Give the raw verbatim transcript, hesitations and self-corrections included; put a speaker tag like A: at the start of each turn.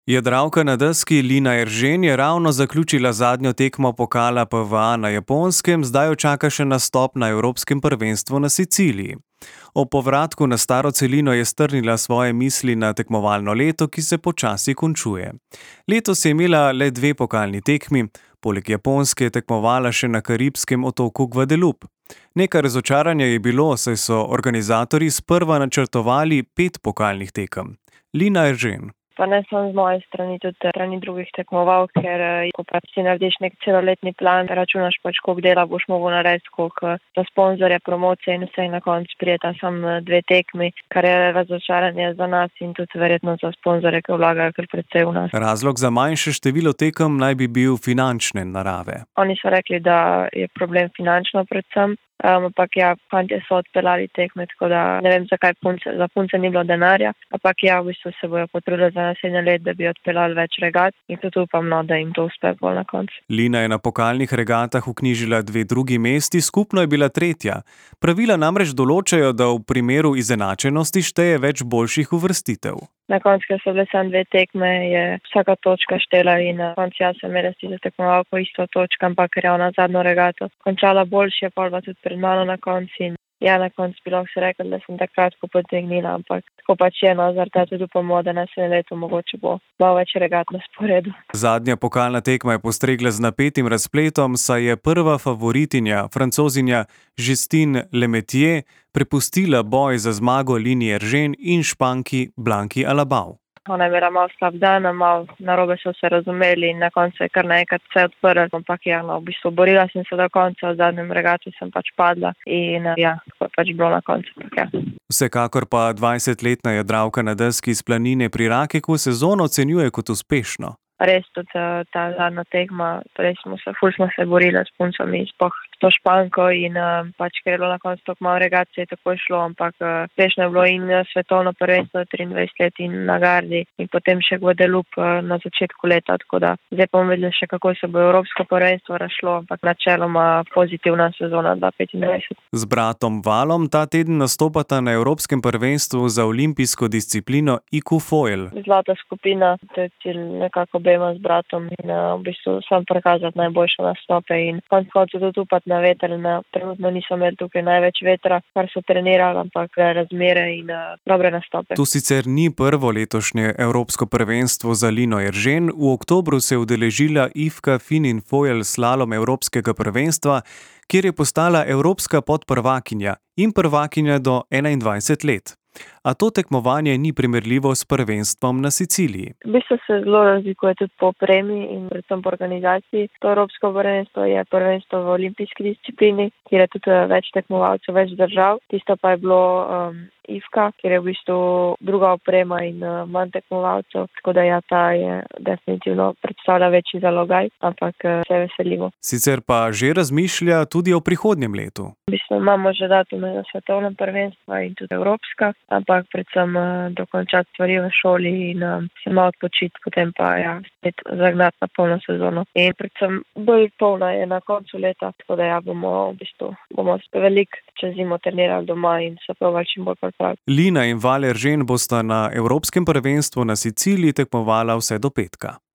A: Jadralka na deski Lina Eržen je ravno zaključila zadnjo tekmo pokala P V A na Japonskem, zdaj jo čaka še nastop na Evropskem prvenstvu na Siciliji. O povratku na staro celino je strnila svoje misli na tekmovalno leto, ki se počasi končuje. Letos je imela le dve pokalni tekmi, poleg Japonske je tekmovala še na karibskem otoku Guadeloupe. Nekaj razočaranja je bilo, saj so organizatorji sprva načrtovali pet pokalnih tekem. Lina Eržen.
B: Pa ne samo z moje strani, tudi strani drugih tekmovalk, ker ko pa si narediš nek celoletni plan, računaš pač, koliko dela boš mogel narediti, koliko za sponzorje, promocije in vse, in na koncu prijeta samo dve tekmi, kar je razočaranje za nas in tudi verjetno za sponzorje, ki vlagajo kar precej v nas.
A: Razlog za manjše število tekem naj bi bil finančne narave.
B: Oni so rekli, da je problem finančno predvsem. Um, ampak ja, fantje so odpeljali tekme, tako da ne vem, zakaj punce, za punce ni bilo denarja, ampak ja, v bistvu se bojo potrudili za naslednje let, da bi odpeljali več regat in tudi upam, no, da jim to uspe bolj na koncu.
A: Lina je na pokalnih regatah vknjižila dve drugi mesti, skupno je bila tretja. Pravila namreč določajo, da v primeru izenačenosti šteje več boljših uvrstitev.
B: Na koncu, ker so bile samo dve tekme, je vsaka točka štela in na koncu jaz sem imela si za tekmovalko isto točko, ampak ker je ona zadnjo regato končala boljše, pol pa tudi pred mano na koncu in ja, na koncu bi lahko se rekel, da sem takrat ko potegnila, ampak tako pač je, no, zaradi tudi upamo, da naslednje leto mogoče bo malo več regat na sporedu.
A: Zadnja pokalna tekma je postregla z napetim razpletom, saj je prva favoritinja, Francozinja Justine Lemetier, prepustila boj za zmago Lini Eržen in Španki Blanki Alabau.
B: Ona je imela malo slab dan, malo narobe so se razumeli in na koncu je kar naenkrat vse odprl, ampak ja, no, v bistvu borila sem se do konca, v zadnjem regatu sem pač padla in ja, tako je pač bilo na koncu. Ja.
A: Vsekakor pa dvajsetletna jadralka na deski iz Planine pri Rakeku sezono ocenjuje kot uspešno.
B: Res tudi ta zadnja tekma, torej smo se, ful smo se borili s puncami, spoh to Španko in uh, pač ker je bilo na koncu tako malo regat, se je tako šlo, ampak uspešno uh, je bilo in uh, svetovno prvenstvo triindvajset let in na Gardi in potem še Guadeloupe uh, na začetku leta, tako da zdaj pa bomo videli še, kako se bo evropsko prvenstvo razšlo, ampak načeloma pozitivna sezona dva tisoč petindvajset.
A: Z bratom Valom ta teden nastopata na Evropskem prvenstvu za olimpijsko disciplino I Q Foil.
B: Zlata skupina, to je cilj nekako obema z bratom in uh, v bistvu sam prikazati najboljše nastope in konec koncev tudi upati na veter, na, trenutno niso imeli tukaj največ vetra, kar so trenirali, ampak razmere in uh, dobre nastope.
A: To sicer ni prvo letošnje Evropsko prvenstvo za Lino Eržen, v oktobru se je udeležila Ivka Finin Foil slalom Evropskega prvenstva, kjer je postala evropska podprvakinja in prvakinja do enaindvajset let. A to tekmovanje ni primerljivo s prvenstvom na Siciliji.
B: V bistvu se zelo razlikuje tudi po opremi in predvsem po organizaciji. To evropsko prvenstvo je prvenstvo v olimpijski disciplini, kjer je tudi več tekmovalcev, več držav. Tisto pa je bilo um, Ivka, kjer je v bistvu druga oprema in uh, manj tekmovalcev, tako da ja, ta je definitivno predstavlja večji zalogaj, ampak uh, se veselimo.
A: Sicer pa že razmišlja tudi o prihodnjem letu.
B: V bistvu imamo že datume za svetovno prvenstvo in tudi evropska, ampak predvsem uh, dokončati stvari v šoli in uh, se malo odpočiti, potem pa ja, spet zagnati na polno sezono. In predvsem bolj polna je na koncu leta, tako da ja, bomo v bistvu bomo veliko čez zimo trenirali doma in se probali čim bolj pripraviti.
A: Lina in Val Eržen bosta na Evropskem prvenstvu na Siciliji tekmovala vse do petka.